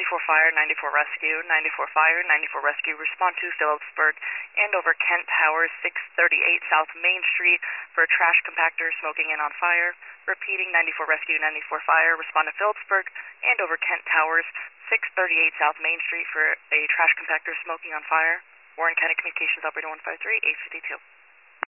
94 Fire, 94 Rescue, 94 Fire, 94 Rescue, respond to Phillipsburg, Andover, Kent Towers, 638 South Main Street for a trash compactor smoking and on fire. Repeating, 94 Rescue, 94 Fire, respond to Phillipsburg, Andover, Kent Towers, 638 South Main Street for a trash compactor smoking on fire. Warren County Communications Operator 153, 852.